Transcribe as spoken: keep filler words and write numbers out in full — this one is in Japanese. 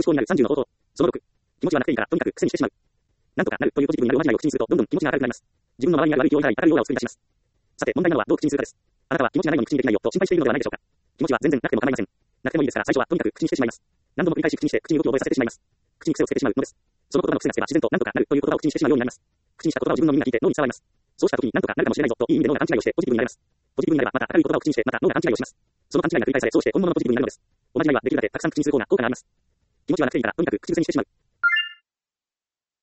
思考になるさんじゅうの方法。そのろく。気持ちはなくていいから、とにかく癖にしてしまう。なんとかなるというポジティブになるおまじないを口にすると、どんどん気持ちが明るくなります。自分の周りにある悪い気を払い、明るいオーラを作り出します。さて、問題なのはどう口にするかです。あなたは気持ちがないのに口にできないよと心配しているのではないでしょうか。気持ちは全然なくても構いません。なくてもいいですから、最初はとにかく口にしてしまいます。何度も繰り返し口にして、口に動きを覚えさせてしまいます。口に癖をつけてしまうのです。その言葉の癖がつけば自然となんとかなるという言葉を口にしてしまうようになります。口にした言葉を自分の耳が聞いて脳に伝わります。そうした時になんとかなるかもしれないぞといい意味で脳が勘違いをしてポジティブになります。ポジティブになればまた明るい言葉を口にしてまた脳が勘違いをします。その勘違いが繰り返され、そうして本物のポジティブになるのです。おまじないはできるだけたくさん口にする方が効果があります。気持ちはなくていいからとにかく口癖にしてしまう。